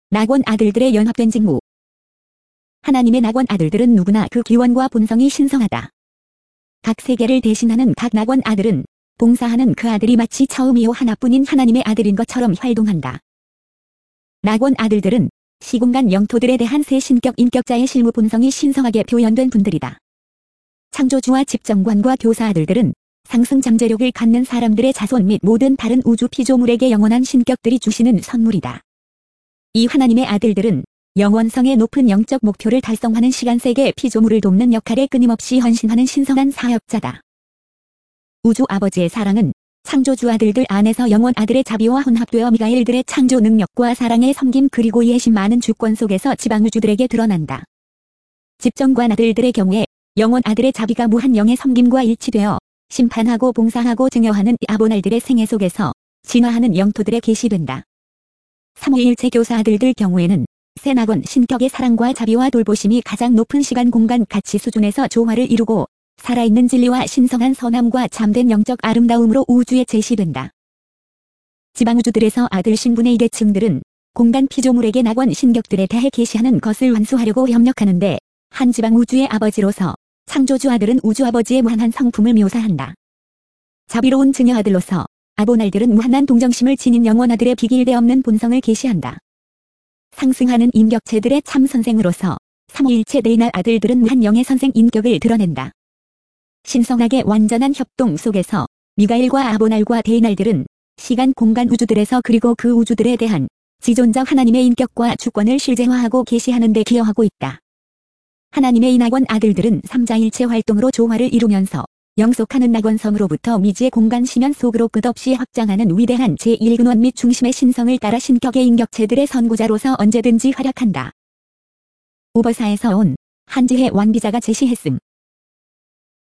낙원 아들들의 연합된 직무. 하나님의 낙원 아들들은 누구나 그 기원과 본성이 신성하다. 각 세계를 대신하는 각 낙원 아들은 봉사하는 그 아들이 마치 처음이요 하나뿐인 하나님의 아들인 것처럼 활동한다. 낙원 아들들은 시공간 영토들에 대한 새 신격 인격자의 실무 본성이 신성하게 표현된 분들이다. 창조주와 집정관과 교사 아들들은 상승 잠재력을 갖는 사람들의 자손 및 모든 다른 우주 피조물에게 영원한 신격들이 주시는 선물이다. 이 하나님의 아들들은 영원성의 높은 영적 목표를 달성하는 시간세계 피조물을 돕는 역할에 끊임없이 헌신하는 신성한 사역자다. 우주 아버지의 사랑은 창조주 아들들 안에서 영원 아들의 자비와 혼합되어 미가엘들의 창조 능력과 사랑의 섬김 그리고 이해심 많은 주권 속에서 지방우주들에게 드러난다. 집정관 아들들의 경우에 영원 아들의 자비가 무한 영의 섬김과 일치되어 심판하고 봉사하고 증여하는 이 아보날들의 생애 속에서 진화하는 영토들에 계시된다. 삼위일체 교사 아들들 경우에는 새 낙원 신격의 사랑과 자비와 돌보심이 가장 높은 시간 공간 가치 수준에서 조화를 이루고 살아있는 진리와 신성한 선함과 참된 영적 아름다움으로 우주에 제시된다. 지방우주들에서 아들 신분의 이 계층들은 공간 피조물에게 낙원 신격들에 대해 계시하는 것을 완수하려고 협력하는데 한 지방우주의 아버지로서 창조주 아들은 우주 아버지의 무한한 성품을 묘사한다. 자비로운 증여 아들로서 아보날들은 무한한 동정심을 지닌 영원 아들의 비길대 없는 본성을 계시한다. 상승하는 인격체들의 참 선생으로서 삼위일체 네이날 아들들은 무한 영의 선생 인격을 드러낸다. 신성하게 완전한 협동 속에서 미가엘과 아보날과 데이날들은 시간 공간 우주들에서 그리고 그 우주들에 대한 지존적 하나님의 인격과 주권을 실제화하고 계시하는 데 기여하고 있다. 하나님의 이 낙원 아들들은 삼자일체 활동으로 조화를 이루면서 영속하는 낙원성으로부터 미지의 공간 심연 속으로 끝없이 확장하는 위대한 제1근원 및 중심의 신성을 따라 신격의 인격체들의 선구자로서 언제든지 활약한다. 오버사에서 온 한지혜 왕비자가 제시했음.